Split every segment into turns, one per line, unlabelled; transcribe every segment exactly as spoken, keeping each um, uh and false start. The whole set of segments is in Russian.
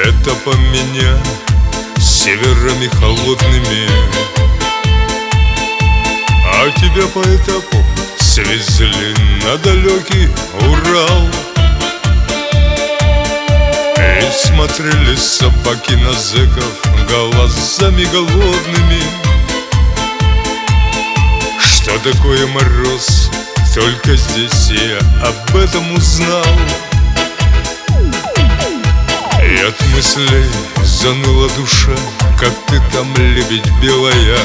этапом меня северами холодными, а тебя по этапу свезли на далекий Урал. И смотрели собаки на зэков глазами голодными. Что такое мороз, только здесь я об этом узнал. И от мыслей заныла душа, как ты там, лебедь белая.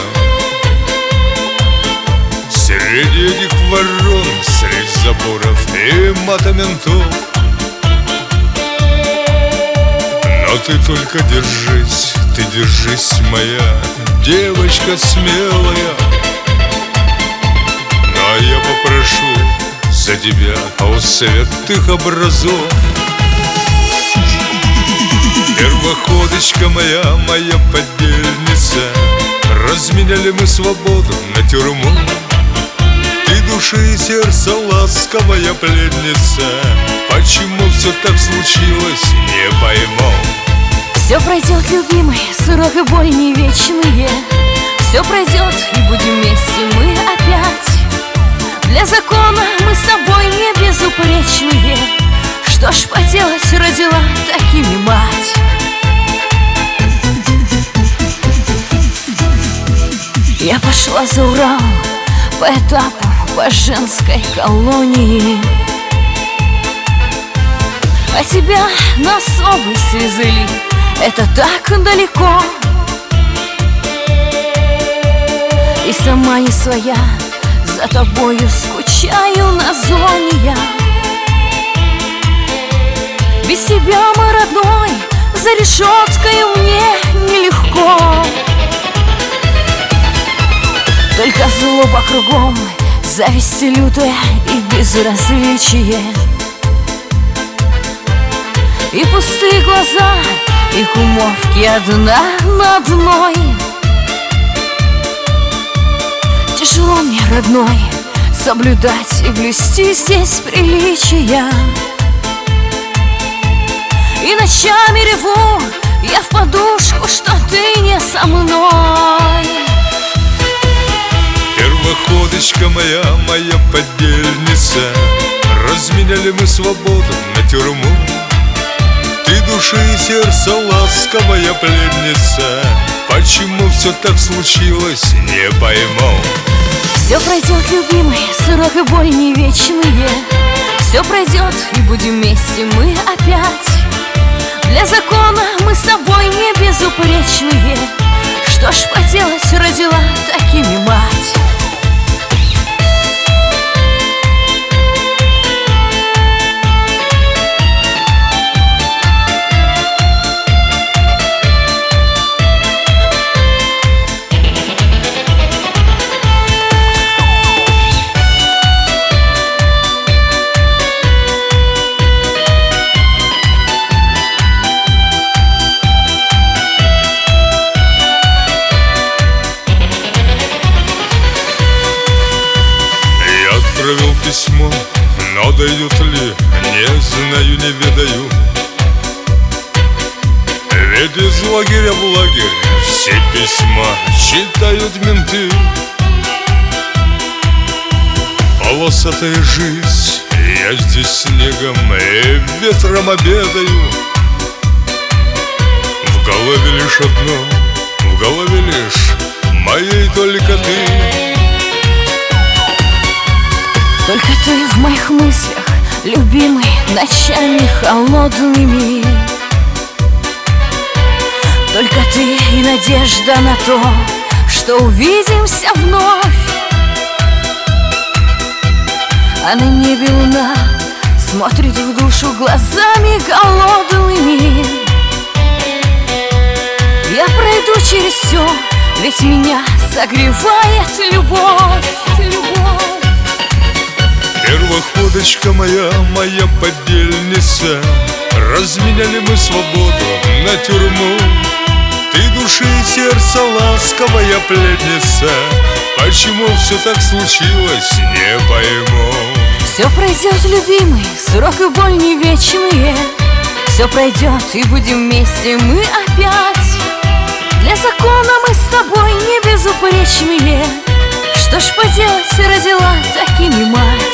Среди этих ворон, среди заборов и мата ментов. Но ты только держись, ты держись, моя девочка смелая. Ну а я попрошу за тебя у святых образов. Первоходочка моя, моя подельница, разменяли мы свободу на тюрьму. Ты души и сердца ласковая пленница, почему все так случилось, не пойму.
Все пройдет, любимый, срок и боль не вечные. Все пройдет, и будем вместе мы опять. Для закона мы с тобой не безупречные. Что ж поделать, родила такими мать. Я пошла за Урал по этапу, по женской колонии. А тебя на особый свезли, это так далеко. И сама не своя, за тобою скучаю на зоне я. Без тебя, мой родной, за решеткой мне нелегко. Только злоба кругом, зависть лютая и безразличие. И пустые глаза, и кумовки одна на одной. Тяжело мне, родной, соблюдать и блюсти здесь приличия. И ночами реву я в подушку, что ты не со мной.
Первоходочка моя, моя подельница, разменяли мы свободу на тюрьму. Ты души и сердца ласковая пленница, почему все так случилось, не пойму.
Все пройдет, любимый, срок и боль не вечные. Все пройдет, и будем вместе мы опять. Для закона мы с тобой не безупречные. Что ж поделать, родила такими мать.
Отправил письмо, но дойдет ли, не знаю, не ведаю. Ведь из лагеря в лагерь все письма читают менты. Полосатая жизнь, я здесь снегом и ветром обедаю. В голове лишь одно, в голове лишь моей только ты.
Только ты в моих мыслях, любимый, ночами холодными. Только ты и надежда на то, что увидимся вновь. А на небе луна смотрит в душу глазами голодными. Я пройду через все, ведь меня согревает любовь, любовь.
Первоходочка моя, моя подельница, разменяли мы свободу на тюрьму. Ты души и сердца ласковая пленница, почему все так случилось, не пойму.
Все пройдет, любимый, срок и боль не вечные. Все пройдет и будем вместе мы опять. Для закона мы с тобой не безупречные. Что ж поделать, родила такими мать.